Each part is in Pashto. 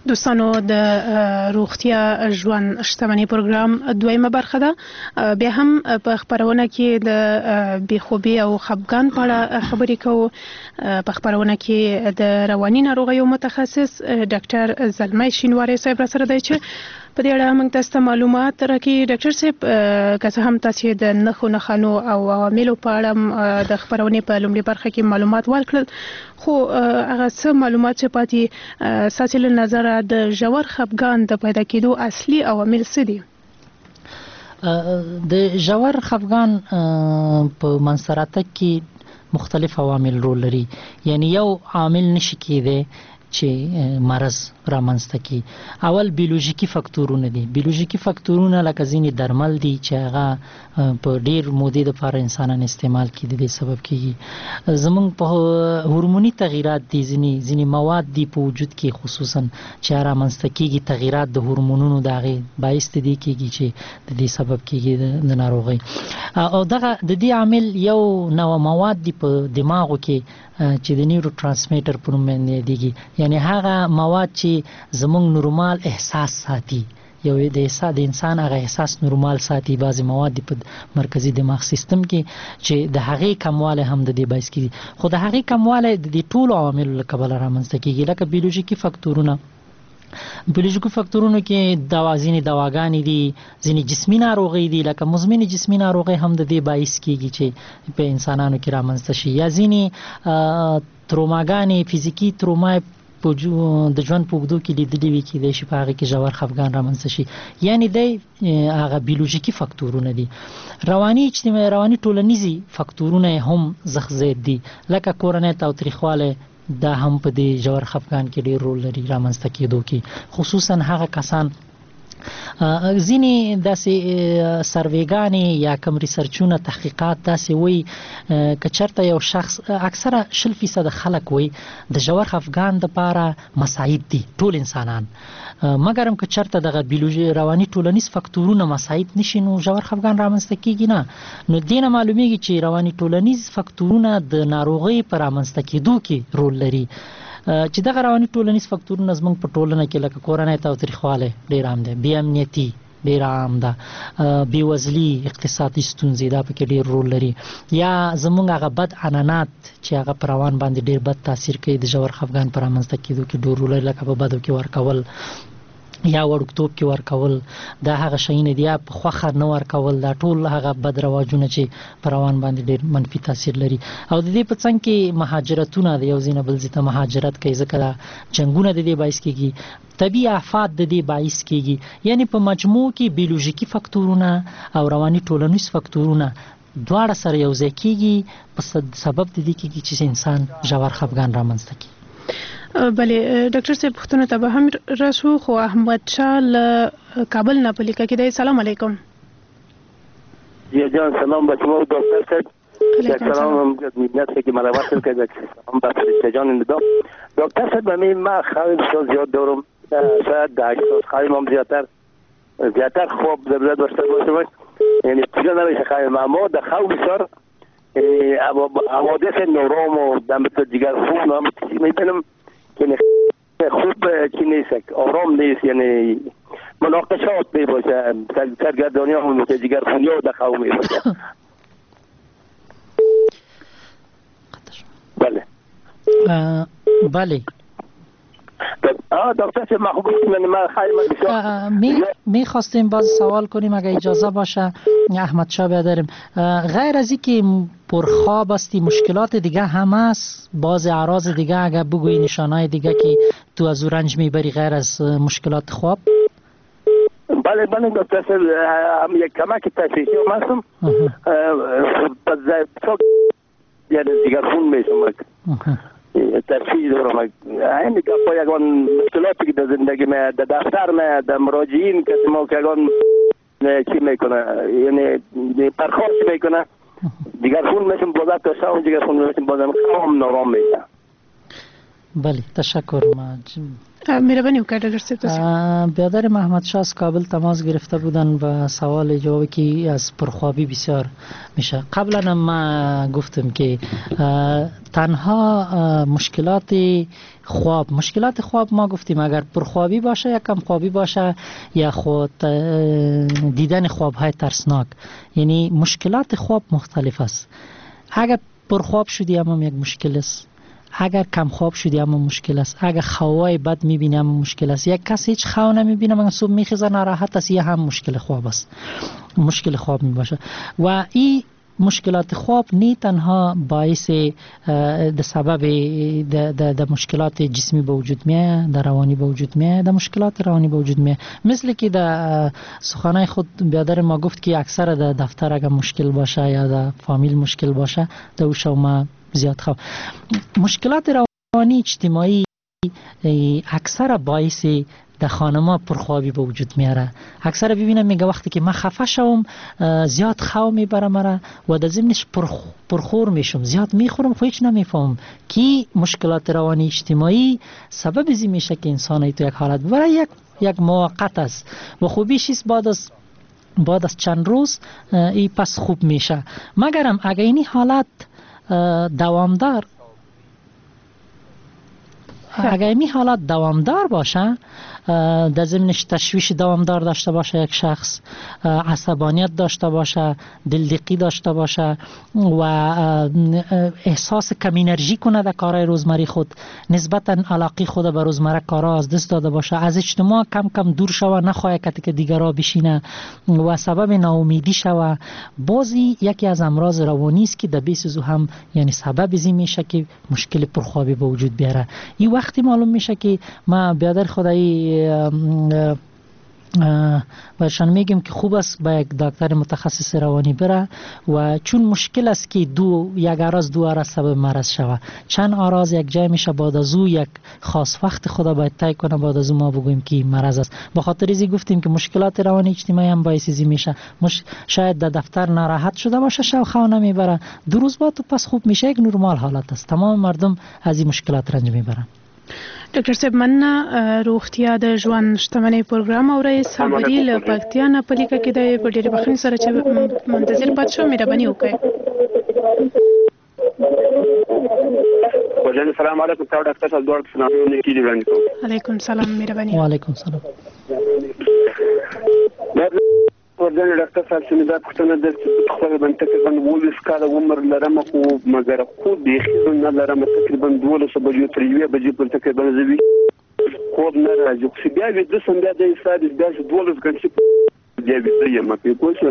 دوستانو د روغتیا ژوند شتمنۍ پروګرام دویمه برخه ده. بیا هم په خبرونه کې د بېخوبي او خپګان په اړه خبرې کوو. په خبرونه کې د رواني ناروغیو متخصص ډاکټر زلمی شینواری صاحب را سره دی چې په دې اړه موږ تاسو ته معلومات راکړي. ډاکټر صاحب که څه هم تاسو د نښانو او عواملو په اړه د خبرونې په لومړۍ برخه کې معلومات ورکړل، خو هغه څه معلومات چې پاتې ستاسو له نظره د ژور خپګان د پیدا کېدو اصلي عوامل څه دي؟ د ژور خپګان په منځته راتګ کې مختلف عوامل رول لري. یعنی یو عامل نشي کېدی چې مرض رامنځته کی. اول بیولوژیکی فاکتورونه دي. بیولوژیکی فاکتورونه لکه ځینې درمل دي چې هغه په ډیر مودې لپاره انسانان استعمال کړي دي سبب کیږي. زمونږ په هورموني تغیرات دي، ځینې مواد دي په وجود کې خصوصا چې رامنځته کیږي، تغیرات د هورمونونو دغه باعث دي کیږي چې د دې سبب کیږي د ناروغۍ. او دغه د دې عامل یو نوع مواد دي په دماغو کې چې د نیورو ترانسمیټر په نوم یادېږي. یعنی هغه مواد چې زمونږ نورمال احساس ساتي، یو د انسان هغه احساس نورمال ساتي. بعضې مواد په مرکزي دماغ سیستم کې چې د هغې کموالی هم د دې باعث کېږي. خو د هغې کموالی د دې ټولو عواملو له کبله رامنځته کېږي، لکه بیولوژیکي فاکتورونه. بیولوژیکو فاکتورونو کې ځینې دواګانې دي، ځینې جسمي ناروغۍ دي، لکه مزمنې جسمي ناروغۍ هم د دې باعث کېږي چې په انسانانو کې رامنځته شي. یا ځینې تروماګانې، فزیکي تروما د ژوند په اوږدو کې لیدلې وي، کېدای شي په هغې کې ژور خفګان رامنځته شي. یعنې دی هغه بیولوژیکي فاکتورونه دي. رواني اجتماعي رواني ټولنیزي فاکتورونه هم زید دي، لکه کورنۍ تاوتریخوالی، دا هم په دې ژور خفګان کې ډېر رول لري رامنځته کېدو کې. خصوصا هغه کسان ځینې داسې سروېګانې یا کم ریسرچونه تحقیقات داسې وایي که چېرته یو شخص، اکثره 60% خلک وایي د ژور خفګان دپاره مساعد دي ټول انسانان، مګر هم که چېرته دغه بیولوژي رواني ټولنیز فاکتورونه مساعد نشي نو ژور خفګان رامنځته کېږي نه. نو دې نه معلومیږي چې رواني ټولنیز فاکتورونه د ناروغۍ په رامنځته کېدو کې رول لري. چې دغه رواني ټولنیز فاکتورونه زموږ په ټولنه کې لکه کورنۍ تاوتریخوالی ډېر عام دی، بې امنیتي ډېر عام ده، بېوزلي، اقتصادي ستونزې دا پکې ډېر رول لري. یا زموږ هغه بد عنعنات چې هغه په روان باندې ډېر بد تاثیر کوي د ژور خفګان په رامنځته کېدو کې ډېر رول لري، لکه په بدو کې ورکول یا وړوکتوب کې ورکول، دا هغه شیونه دي. یا په خوښه نه ورکول، دا ټول هغه بد رواجونه چې په روان باندې ډېر منفي تاثیر لري. او د دې په څنګ کې مهاجرتونه د یو ځای نه بل ځای ته مهاجرت کوي، ځکه دا جنګونه د دې باعث کېږي، طبیعي آفات د دې باعث کېږي. یعنی په مجموع کې بیولوژیکي فاکتورونه او رواني ټولنیز فاکتورونه دواړه سره یو ځای کېږي، په سبب د دې کېږي چې انسان ژور خفګان رامنځته کړي. بله ډاکټر صاحب پوښتنو ته به هم راشو، خو احمد شاه له کابل نه په لیکه کې دی. سلام علیکم. جی جان سلام به شما دکتر صاحب. سلام میدونید که ملاقات کردید. سلام به فرشته جان ندا. دکتر صاحب من خیلی بسیار زیاد دارم، شاید 8 سال خیلی هم زیادتر خواب ضرورت داشته باشم، یعنی چیزا نمیشه خیلی ما در خواب بسیار حوادث نورام و دمت دیگر خون هم میبینم که خوب چی نیست، آرام نیست، یعنی مناقشات میباشه، سرگردانی هم که دیگر خونی ها در خواب میباشه. بله بله دکتر صاحب ما خیلی میخواستیم باز سوال کنیم اگه اجازه باشه. احمد شاه بیادرم، غیر از اینکه پرخواب هستی مشکلات دیگه هم هست؟ باز اعراض دیگه اگه بگویی، نشانهای دیگه که تو از رنج میبری غیر از مشکلات خواب؟ بله دکتر صاحب هم یک کمک تشخیصی هم هستم، یعنی دیگر خون میشم تشخیص دارم. این گپا یکان مشکلاتی که در زندگی من در دفتر من در مراجعین که ما که یکان چی میکنه، یعنی پرخاش میکنه، دیگر خون میشم بازم تا شام دیگر خون میشم بازم کام نارام میشه. بله تشکر. مهربانی وکړئ ډاکټر صاحب. برادر محمد شاه از کابل تماس گرفته بودن و سوال جوابی که از پرخوابی بسیار میشه. قبلا ما گفتم که تنها مشکلات خواب ما گفتیم اگر پرخوابی باشه یا کم خوابی باشه یا خود دیدن خواب های ترسناک، یعنی مشکلات خواب مختلف است. اگر پرخواب شدی هم یک مشکل است، اگر کم خواب شدی هم مشکل است، اگر خوابای بد میبینی هم مشکل است. یک کسی هیچ خواب نمیبینه مگر صبح میخیزه ناراحت است، یه هم مشکل خواب است، مشکل خواب میباشه. و این مشکلات خواب نه تنها باعث د سبب د مشکلات جسمی به وجود میاد، در روانی به وجود میاد، د مشکلات روانی به وجود میاد. مثل که در سخنای خود برادر ما گفت که اکثر در دفتر اگر مشکل باشه یا در فامیل مشکل باشه دوشو ما زیاد خواب. مشکلات روانی اجتماعی اکثر باعث در خانما پرخوابی به وجود میاره. اکثر ببینم میگه وقتی که من خفه شوم زیاد خواب میبره مرا و در ضمنش پرخور میشم، زیاد میخورم خو هیچ نمیفهم که مشکلات روانی اجتماعی سبب زی میشه که انسان تو یک حالت برای یک موقت است و خوبیش است بعد از چند روز ای پس خوب میشه. مگرم اگر این حالت دوامدار باشه، در ضمنش تشویش دوامدار داشته باشه، یک شخص عصبانیت داشته باشه، دلدقی داشته باشه و احساس کم انرژی کنه در کارهای روزمره خود، نسبتا علاقه خود به روزمره کارها از دست داده باشه، از اجتماع کم کم دور شوه، نخواه که دیگرها بشینه و سبب ناامیدی شوه، بازی یکی از امراض روانی است که در بیسو هم یعنی سبب زی میشه که مشکل پرخوابی به وجود بیاره. این وقتی معلوم میشه که ما برادر خدایی برشان میگیم که خوب است با یک دکتر متخصص روانی بره و چون مشکل است که یک عرض دو عرض سبب مرض شوه، چند عرض یک جای میشه بعد از او یک خاص وقت خدا باید طی کنه، بعد از او ما بگوییم که مرض است. به خاطر ازی گفتیم که مشکلات روانی اجتماعی هم باعث ازی میشه. شاید در دفتر ناراحت شده باشه، شب خواب نمیبره، دو روز بعد پس خوب میشه، یک نرمال حالت است. تمام مردم از این مشکلات رنج میبرن. ډاکټر صاحب مننه. روغتیا د ژوند شتمنۍ پروګرام اورئ. صابري له پکتیا نه په لیکه کې د په ډېرې بخښنې سره چې منتظر پاتې شو مهرباني وکړئ. السلام علیکم ډاکټر صاحب، دوړ سلامونه کیږي وړاندې کوم. علیکم السلام مهرباني. وعلیکم السلام. ورځنی ډاکټر صاحب چې دا پوښتنه ده چې خپل باندې تقریبا 20 کاله عمر لرم خو مګر خو بیخي نه لرم، تقریبا 12 بجې تر 1 بجې پورې تقریبا زوی خوب نه راځي. خو بیا وې د سم بیا د حساب بیا 12 غنټې بیا وې یم په کوڅه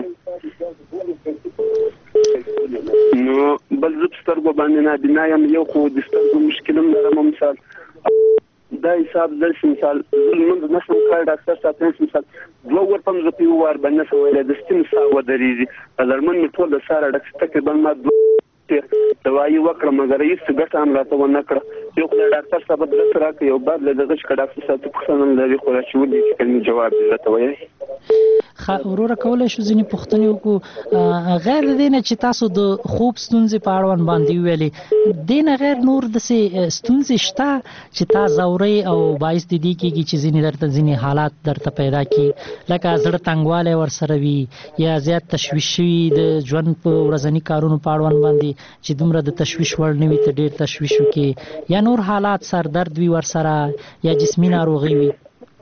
نو بل زه سترګو باندې نه بنایم یو خو د سترګو مشکلم لرم. مثال دا حساب د مثال موږ نشو کار ډاکټر صاحب مثال دوه ورته زه په وار باندې سوال د ستیم ساو درېږي لرمن ټول د ساره ډاکټر تقریبا ما دوايي وکړه مګر هیڅ ګټه هم راته ونه کړه. یو ډاکټر صاحب د سره یو بعد له دغه ډاکټر صاحب پوښتنه لري خو راځي ودی چې کله جواب راته وایي. ورور کولای شو ځینې پوښتنې وکړو غیر دینه چې تاسو د خوب ستونزې په اړوند باندې ویلي، دینه غیر نور د ستونزې شته چې تاسو زوري او باعث دي کیږي چې ځینې درته ځینې حالات درته پیدا کی لکه زړه تنګواله ورسره وي یا زیات تشویش وي د ژوند په ورځني کارونو په اړوند باندې چې دومره د تشویش وړ نه وي ته ډیر تشویش وکي یا نور حالات سر درد وي ورسره یا جسمي ناروغي وي.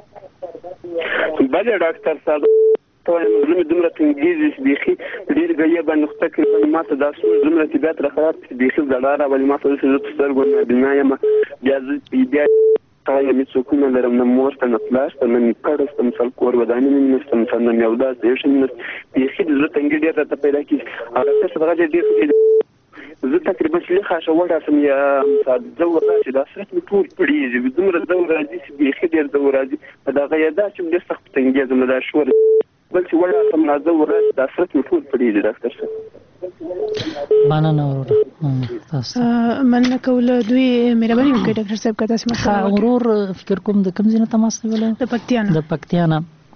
بله ډاکټر صاحب زموږ دومره تنګیږي چې بیخي ډېر غیه باندې تقریبا ماته دا څو زموږ طبیعت راخراب بیخي زړه راولي ماته د سترګو نه بنایم بیا یې څوکونه لرم نه مورته نه پلاس ته نه کړست مثال کور ودانې نه نشته مثال نه یودا دیشن بیخي د تنګي ډېر ته پیدا کیږي او تاسو راځي ډېر زه تقریبا چې خاصه وړه سم یا مثال زو راځي دا سره ټول پړيږي دومره زو راځي چې بیخي ډېر زو راځي دا غیدا چې د سخت تنګي زموږ دا شور بل چې وړه سم راځو راځي دا سره ټول پړيږي ډاکټر صاحب. مننه ورور تاسو مننه کوله دوی مهرباني وکړئ ډاکټر صاحب که تاسو ورور فکر کوم د کوم ځای نه تماس نیولای؟ د پکتیا نه.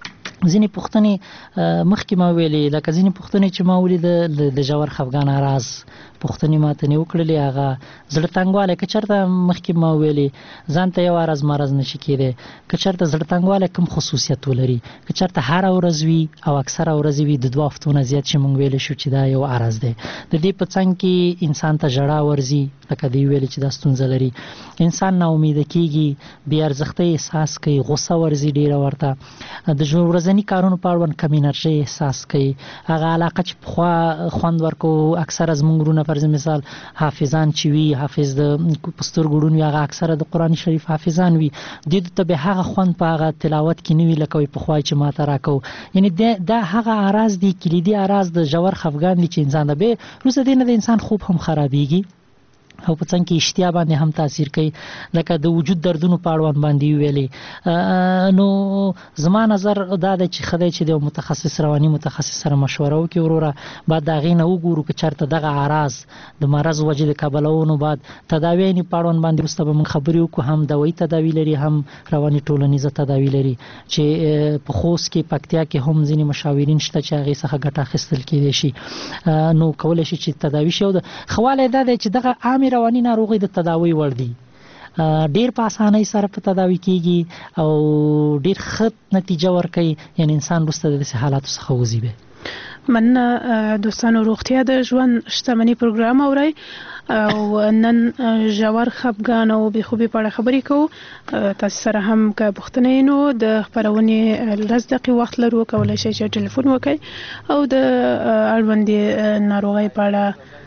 ځینې پوښتنې مخکې ما ویلې لکه ځینې پوښتنې چې ما ولیده د ژور خفګان راز پوښتنې ماته نه وکړلې هغه زړه تنګوالی که چېرته مخکې ما ویلې ځان ته یو مرض نشي کېدی که چېرته زړه تنګوالی کوم خصوصیت ولري که چېرته هره ورځ وي او اکثره ورځې وي د 2 هفتو نه زیات چې موږ ویلی شو چې دا یو عرض دی د دې په څنګ کې انسان ته ژړا ورځي لکه دوی ویلې چې دا ستونزه لري انسان ناامیده کېږي بې ارزښتۍ احساس کوي غوسه ورځي ډېره ورته د ورځني کارونو په اړوند کم انرژۍ احساس کوي هغه علاقه چې پخوا خوند ورکو اکثره زموږ وروڼه فرض مثال حافظان چې وي حافظ د په سترګو ړوند وي هغه اکثره د قرآن شریف حافظان وي دوی ته به هغه خوند په هغه تلاوت کې نه وي لکه وایي پخوا چې ماته راکو یعنې دا هغه اعراض دي کلیدي اعراض د ژور خفګان دي چې انسان ته به وروسته دې نه د انسان خوب هم خرابېږي او په څنګ کې اشتیا باندې هم تاثیر کوي لکه د وجود دردونو په اړوند باندې ویلې نو زما نظر دا دی چې ښه دی چې د متخصص رواني متخصص سره مشوره وکړي وروره بعد د هغې نه وګورو که چېرته دغه اعراض د مرض وجې د کبلونو بعد تداوی یې په اړوند باندې وروسته به موږ خبرې وکړو هم دوایي تداوي لري هم رواني ټولنیزه تداوي لري چې په خوست کې پکتیا کې هم ځینې مشاورین شته چې هغې څخه ګټه اخیستل کېدی شي نو کولی شي چې تداوي شي او ښه والی دا دی چې دغه عامې رواني ناروغي د تداوی وړ دي ډیر په اسانۍ سره په تداوی کیږي او ډیر ښه نتیجه ورکوي یعنی انسان وروسته د داسې حالاتو څخه وځي به مننه دوستانو روغتیا د ژوند شتمنۍ پروګرام اورئ او نن ژور خفګان او بېخوبي په اړه خبرې کوو تاسو سره هم که پوښتنې نو د خپرونې 10 دقیقې وخت لرو کولی شئ چې ټلیفون وکړئ او د اړوندې ناروغۍ په اړه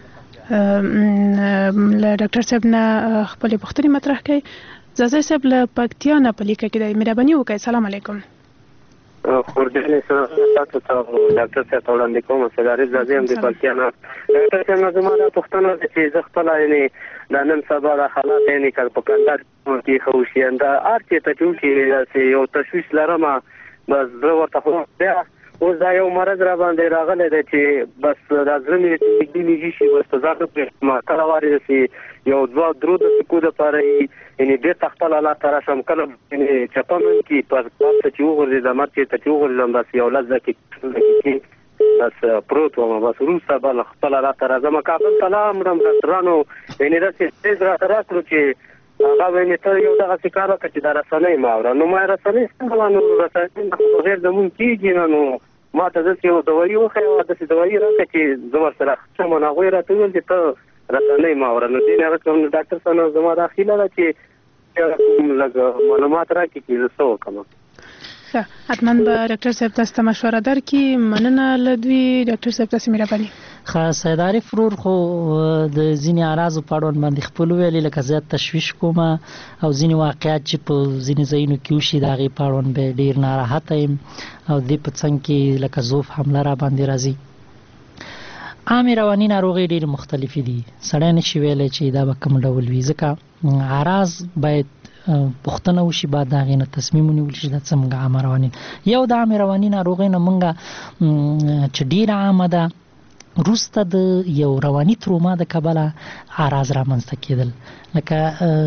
له ډاکټر صاحب نه خپلې پوښتنې مطرح کړئ زازی صاحب له پکتیا نه په لیکه کې دی مهرباني وکړئ سلام علیکم خورجانې تاسو ته ډاکټر صاحب ته وړاندې کوم استاد عارف زازی هم د پکتیا نه ډاکټر صاحب نه زما دا پوښتنه ده چې زه خپله یعنې دا نن سبا دا حالات یعنې که په کندهار کې ښه وشي دا هر چېرته چې وشي داسې یو تشویش لرمه بس زه ورته خو بیا اوس دا یو مرض را باندې راغلی دی چې بس دا زړه مې نږدې شي بس په ځان نه پرېږدم کله وارې داسې یو 2-3 دقیقو دپاره یعنې بېرته خپل حالات ته راشم کله یعنې چپه من کې پر پاس ته چې وغورځېدم هر چېرته چې وغورځېدم بس یو 10 دقیقې بس پروت وم بس وروسته به خپل حالات ته راځم کابل ته لاړم ډاکټرانو یعنې داسې تیز راته راکړو چې هغه ویلې ته یو دغسې کار وکړه چې دا رسنۍ مه اؤره نو ما رسنۍ څنګه نو رسنۍ بغیر زمونږ کېږي نه نو ما ته داسې یو دوایي وښیه داسې دوایي راکړه چې زه ورسره ښه نو هغوی راته وویل چې ته رسنۍ مه اؤره نو دې نه هغه ډاکټر صاحب نه زما دا هیله ده چې لږ معلومات راکړي چې زه څه وکړم حتما به ډاکټر صاحب تاسو ته مشوره درکړي مننه له دوی ډاکټر صاحب تاسو مهرباني سید عارف ورور خو د ځینې اعراضو په اړوند باندې خپل ویلي لکه زیات تشویش کوم او ځینې واقعیات چې په ځینې ځایونو کې وشي د هغې په اړوند به ډېر ناراحته یم او دې په څنګ کې لکه ضعف حمله را باندې راځي عامې رواني ناروغۍ ډېرې مختلفې دي سړی نشي ویلی چې دا به کوم ډول وي ځکه اعراض باید پوښتنه وشي بعد د هغې نه تصمیم ونیول شي دا څنګه عامه رواني یو د عامې رواني ناروغۍ نه موږ چې ډېره عامه ده وروسته د یو رواني تروما د کبله اعراض رامنځته کېدل لکه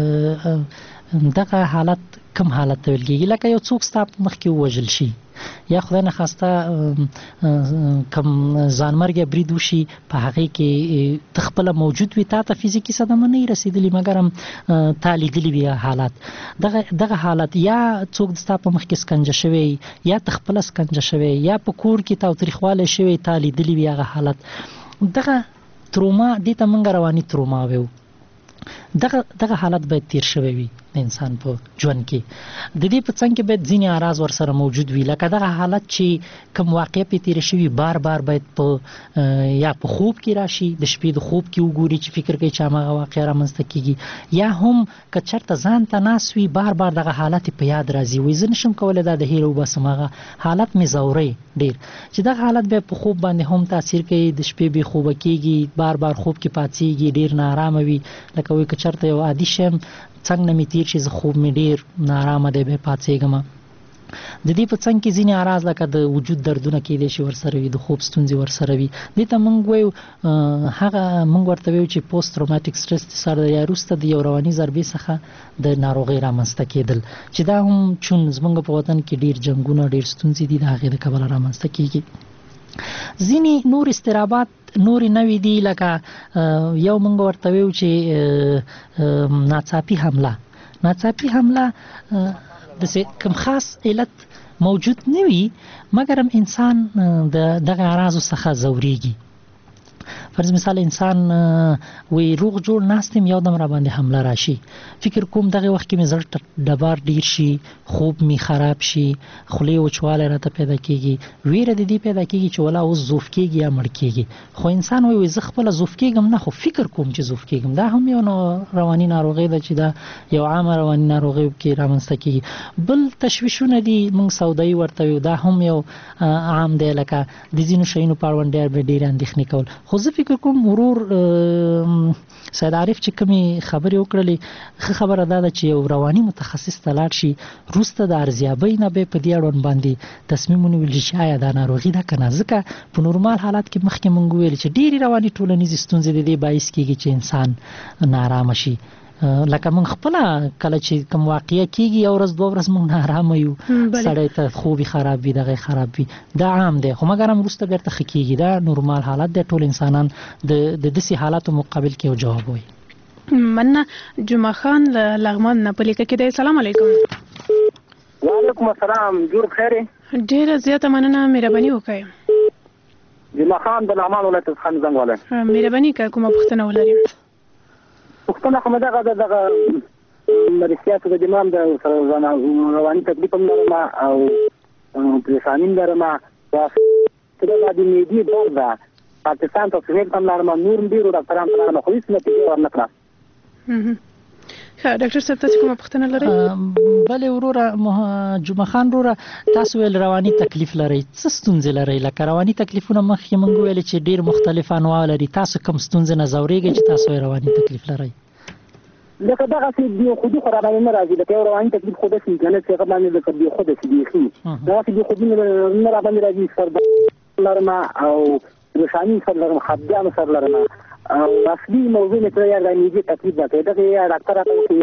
دغه حالت کوم حالت ته ویل کېږي لکه یو څوک ستا په مخ کې ووژل شي یا خدای نخواسته کوم ځانمرګه برید وشي په هغې کې ته خپله موجود وي تا ته فزیکي صدمه نه رسېدلي مګر هم تا لیدلي وي حالات دغه حالت یا څوک ستا په مخ کې سکنجه شوی یا ته خپله سکنجه شوی یا په کور کې تاوتریخوالی شوی تا لیدلي وي هغه حالت دغه تروما دې ته موږ رواني تروما ویو دغه حالت باید تیر شوی وي د انسان په ژوند کې د دې په څنګ کې باید ځینې اعراض ورسره موجود وي لکه دغه حالت چې کوم واقع پې تېره شوي بار بار باید په یا په خوب کې راشي د شپې د خوب کې وګوري چې فکر کوي چې هماغه واقع رامنځته کېږي یا هم که چېرته ځان ته ناست وي بار بار دغه حالت په یاد راځي وایي زه نشم کولی دا د هیره وباسم هغه حالت مې ځوری ډېر چې دغه حالت بیا په خوب باندې هم تاثیر کوي د شپې بې خوبه کېږي بار بار خوب کې پاڅېږي ډېر ناارامه وي لکه وایي که چېرته یو عادي شی څنګه نه مې تیر شي زه خوب مې ډېر ناارامه دی بیا پاڅېږم د دې په څنګ کې ځینې اعراض لکه د وجود دردونه کېدای شي ورسره وي، د خوب ستونزې ورسره وي. دې ته موږ وایو موږ ورته وایو چې پوسټ تروماتیک سټرس ډیسارډر یا وروسته د یو رواني ضربې څخه د ناروغۍ رامنځته کېدل، چې دا هم چون زموږ په وطن کې ډېر جنګونه ډېر ستونزې دي د هغې د کبله رامنځته کېږي. ځینې نور اضطرابات نورې نوې دي لکه یو موږ ورته وایو چې ناڅاپي حمله داسې کوم خاص علت موجود نه وي مګر هم انسان د دغه اعراضو څخه ځورېږي. فرض مثال انسان وی روغ جوړ ناستم یو دم را باندې حمله راشي، فکر کوم دغه وخت کې مې زړه ډبار ډیر شي، خوب می خراب شي، خولې وچوالی راته پیدا کېږي، ویره د دې پیدا کېږي چې ولا اوس زوف کېږي یا مړ کېږي. خو انسان وی زه خپله زوف کېږم نه، خو فکر کوم چې زوف کېږم. دا هم یو رواني ناروغي ده چې دا یو عامه رواني ناروغي کې رامنځته کېږي. بل تشویشونه دي موږ سودایي ورته ویو، دا هم یو عام دی لکه د ځینو شیانو په اړوند ډېرې اندېښنې کول. خو زه فکر کوم ورور سید عارف چې کومې خبرې وکړلې، ښه خبره دا ده چې یو رواني متخصص ته لاړ شي، وروسته د ارزیابۍ نه به په دې اړوند باندې تصمیم ونیول چې آیا دا ناروغي ده که نه. ځکه په نورمال حالات کې مخکې موږ ویل چې ډېرې رواني ټولنیزې ستونزې د دې باعث کېږي چې انسان ناارامه شي. لکه موږ خپله کله چې کوم واقعه کېږي یو ورځ دوه ورځ موږ ناارامه یو، سړی ته خوب خراب وي، دغه خراب وي، دا عام دی. خو مګر هم وروسته بیرته ښه کېږي، دا نورمال حالت دی. ټول انسانان د داسې حالاتو مقابل کې یو جواب وایي. مننه. جمعه خان له لغمان نه په لیکه کې دی. السلام علیکم. وعلیکم السلام. جوړ بخیر. ډېره زیاته مننه، مهرباني وکړئ. جمعه خان د لغمان ولایت څخه زنګ والی. مهرباني وکړئ، کومه پوښتنه ولرئ؟ پوښتنه خو مې دغه مرستیاتو د دمام د رواني تکلیف هم لرم او پریشاني هم لرم، چې دا د معدې درد ده، پاکستان ته سهیل هم لرم، نور هم ډېرو ډاکټران ته لرم، خو هېڅ نتیجه ورنه کړه. ډاکټر صاحب تاسو کومه پوښتنه لرئ؟ بلې وروره جمعه خان وروره، تاسو ویل رواني تکلیف لرئ، څه ستونزې لرئ؟ لکه رواني تکلیفونه مخکې موږ ویل چې ډېر مختلف انواع لري، تاسو کوم ستونزې نه ځورېږئ چې تاسو یې رواني تکلیف لرئ؟ لکه دغسې بېخودي خو راباندې نه راځي، لکه یو رواني تکلیف خو داسې که نه چې هغه باندې لکه بېخوده شي، بیخي دغسې بېخودي نه راباندې راځي. سر لرم او پریشاني سر لرم، خفګان سر لرم، او اصلي موضوع مې ته یا د معدې تکلیف ده، که دغه یا ډاکټر راته وکړي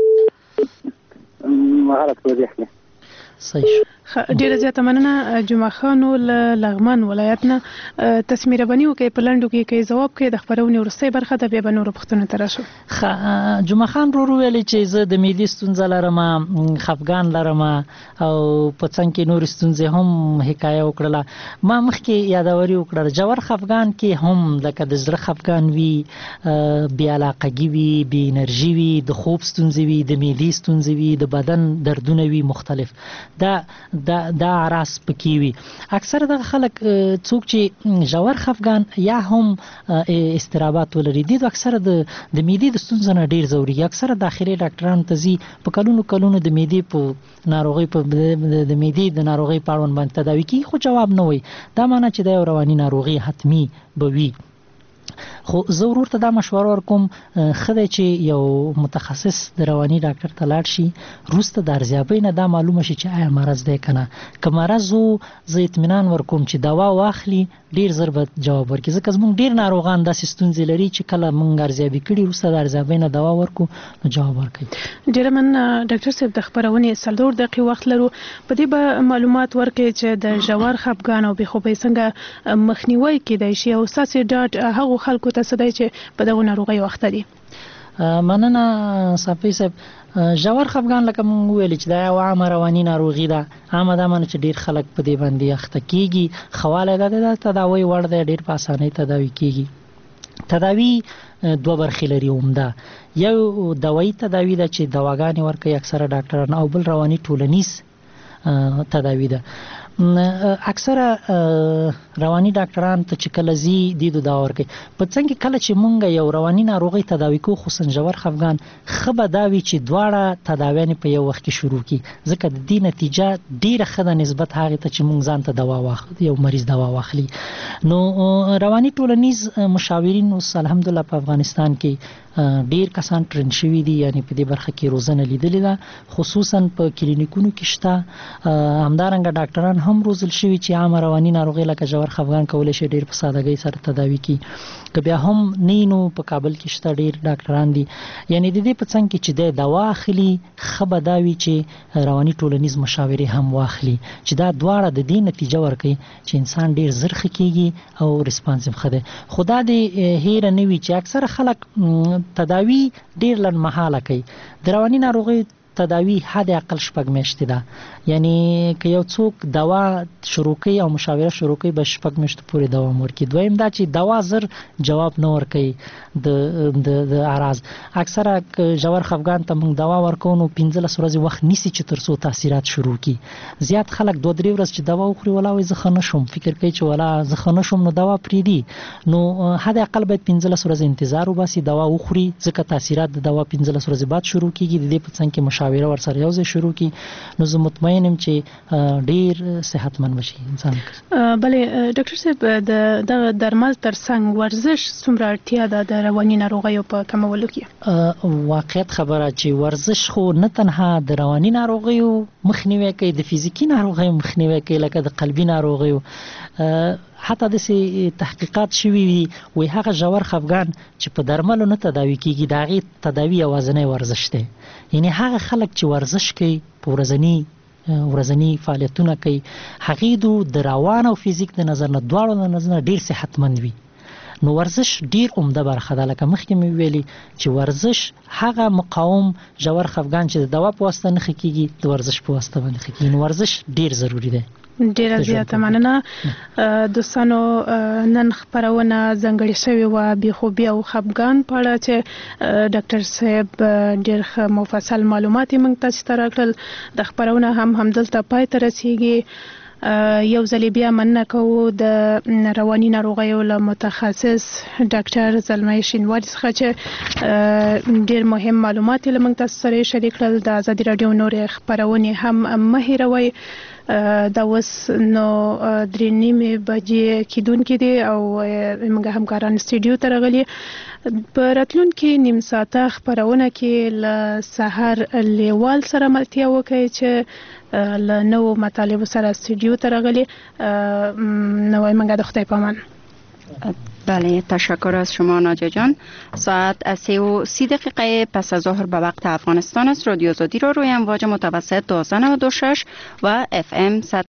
هغه راته وضح کړي. صحیح شو. ډیره زیاته مننه. جمعه خانو له لغمان ولایت نه تاسو مهرباني وکړئ په لنډو کې ځواب کړئ د خبرونې وروستۍ برخه ده، بیا به نورو پوښتنو ته راشو. جمعه خان ورو ویلې چې زه د معدې ستونزه لرم، خفګان لرم او په څنګ کې نورې ستونزې هم حکایه وکړله. ما مخکې یادوري وکړله جوړ خفګان کې هم لکه د زړه خفګان وي، بې علاقګي وي، بې انرژي وي، د خوب ستونزې وي، د معدې ستونزې وي، د بدن دردونه وي مختلف. دا اعراض پکې وي. اکثر دغه خلک څوک چې ژور خفګان یا هم اضطرابات ولري، دي اکثر د معدې د ستونزو نه ډېر ځورېږي. اکثر داخلي ډاکټرانو ته ځي، په کلونو د معدې په ناروغۍ د معدې د ناروغۍ په اړوند باندې تداوي کېږي، خو جواب نه وایي. دا معنی چې دا یو رواني ناروغي حتمي به وي. خو زه ورور ته دا مشوره ورکوم، ښه دی چې یو متخصص د رواني ډاکټر ته لاړ شي، وروسته د ارزیابۍ نه دا معلومه شي چې آیا مرض دی که نه. که مرض و زه اطمینان ورکوم چې دوا واخلي، ډېر ژر به جواب ورکړي. ځکه زموږ ډېر ناروغان داسې ستونزې لري چې کله موږ ارزیابي کړي، وروسته د ارزیابۍ نه دوا ورکو نو جواب ورکوي. ډېره مننه ډاکټر صاحب. د خپرونې 4 دقیقې وخت لرو، په دې به معلومات ورکړئ چې د ژور خفګان او بېخوبۍ څنګه مخنیوی کېدای شي او ستاسې ډاډ هغو خلکو ته څه دی چې په دغو ناروغیو اخته دي. مننه صافي صاحب. ژور خفګان لکه موږ ویلې چې دا یو عامه رواني ناروغي ده. عامه دا معنی چې ډېر خلک په دې باندې اخته کېږي. ښه والی دا دی، دا تداوی وړ دی، ډېر په اسانۍ تداوي کېږي. تداوی 2 برخې لري عمده. یو دوایي تداوی ده چې دواګانې ورکوي اکثره ډاکټران، او بل رواني ټولنیز تداوی ده. اکثره رواني ډاکټران ته چې کله زی دیدو دا ورکي په څنګه کله چې مونږ یو رواني ناروغي تداوي کو خصوصا جوړ خفګان خبه داوي چې دواړه تداوی په یو وخت کې شروع کی ځکه د دې نتیجه ډیره ښه نسبت هغه ته چې مونږ ځان ته دوا واخلو یو مریض دوا واخلي. نو رواني ټولنیز مشاورین اوس الحمدلله په افغانستان کې ډیر کسان ټرین شوي دي یعنی په دې برخه کې روزنه لیدلې ده خصوصا په کلینیکونو کې شته همدارنګه ډاکټران هم روزل شوي چې عام رواني ناروغي لکه جوړ خفګان کولای شي ډیر په سادهګۍ سره تداوی کړي که بیا هم نینو په کابل کې شته ډیر ډاکټران دي یعنی د دې په څنګه کې چې د دوا اخلي خبر داوي چې رواني ټولنیز مشاورې هم واخلي چې دا دواړه د دې نتیجه ورکړي چې انسان ډیر زر خکېږي او ریسپانسیو خده خدا دې هیر نه وي چې اکثر خلک تداوی ډیر لن محاله کوي د رواني ناروغي تداوی حد اقل شپږ میاشتې ده یعنی که یو څوک دوا شروع کوي او مشاوره شروع کوي به شپږ میاشتې پورې دوام ورکړي. دویم دا چې دوا زر جواب نه ورکوي د اعراض اکثره جوړ خفګان ته موږ دوا ورکو نو 15 ورځې وخت نیسي چې ترڅو تاثیرات شروع کی. زیات خلک 2-3 ورځې چې دوا وخوري ولا وي زه نه شم فکر کوي چې ولا زه نه شم نو دوا پریدي نو حد اقل باید 15 ورځې انتظار وباسي دوا وخوري ځکه تاثیرات د دوا 15 ورځې بعد شروع کیږي. د دې په څنګ کې مشاوره ورسره یو ځای شروع کی نو زه مطمئنم چې ډیر صحتمند بشي انسان. بله ډاکټر صاحب د درمل ترڅنګ ورزش څومره اړتیا ده د رواني ناروغیو په کمولو کې؟ واقعیت خبره چې ورزش خو نه تنها د رواني ناروغیو مخنیوي کوي د فزیکی ناروغیو مخنیوي کوي لکه د قلبي ناروغیو حتی د سي تحقیقات شوي وي هغه جوړ خفګان چې په درملو نه تداوي کیږي دا غي تداوی اوازنه ورزش ده یعنی هغه خلک چې ورزش کوي په ورځنی فعالیتونه کوي هغه د روان او فزیک د نظر نه دواړو د نظر ډیر صحتمند وي. نو ورزش ډیر عمده برخه ده لکه مخکې مې ویلي چې ورزش هغه مقاوم جوړ خفګان چې د دوا په واسطه نه خکېږي د ورزش په واسطه باندې خکېږي. نو ورزش ډیر ضروری ده. ډیره زیاته مننه دوستانو. نن خبرونه ځنګړې شوې و بېخوبي او خفګان په اړه چې ډاکټر صاحب ډیر مفصل معلومات موږ تاسو ته راکړل. د خبرونه همدلته پای ته رسیږي. یو ځل بیا مننه کوو د رواني ناروغیو له متخصص ډاکټر زلمي شینواري څخه چې ډیر مهم معلومات له موږ تاسو سره شریک کړل. د ازادي رادیو نورې خبرونه هم مه هېروئ. دا اوس نو 3:30 بجې کېدونکې دي او موږ همکاران سټوډیو ته راغلي. په راتلونکي نیم ساعته خبرونه کې له سحر لیوال سره ملتیا وکړي چې له نوو مطالبو سره سټوډیو ته راغلي. نو موږ د خدای پامان. بله تشکر از شما ناجا جان. ساعت 3:30 پس از ظهر به وقت افغانستان است. رادیو آزادی را روی امواج متوسط 1296 و FM